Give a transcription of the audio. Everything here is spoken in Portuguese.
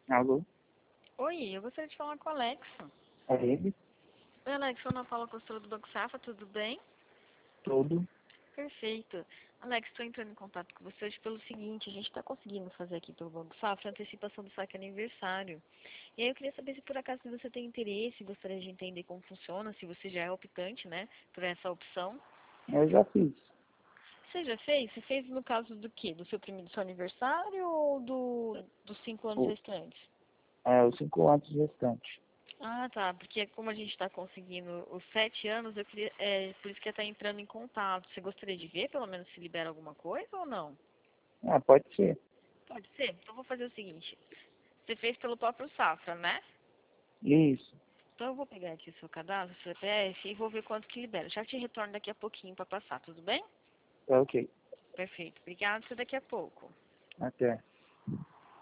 Alô? Oi, eu gostaria de falar com o Alex. É ele? Oi, Alex, eu não falo costura do Banco Safra, tudo bem? Tudo? Perfeito. Alex, estou entrando em contato com você hoje pelo seguinte, a gente está conseguindo fazer aqui pelo Banco Safra a antecipação do saque aniversário. E aí eu queria saber se por acaso você tem interesse, gostaria de entender como funciona, se você já é optante, né, por essa opção. Eu já fiz. Você já fez? Você fez no caso do quê? Do seu aniversário ou dos 5 anos O, restantes? os 5 anos restantes. Ah, tá. Porque como a gente está conseguindo os 7 anos, eu queria, por isso que está entrando em contato. Você gostaria de ver, pelo menos, se libera alguma coisa ou não? Ah, pode ser. Pode ser? Então, vou fazer o seguinte. Você fez pelo próprio Safra, né? Isso. Então, eu vou pegar aqui o seu cadastro, o seu CPF, e vou ver quanto que libera. Já te retorno daqui a pouquinho para passar, tudo bem? Tá ok. Perfeito. Obrigada. Até daqui a pouco. Até.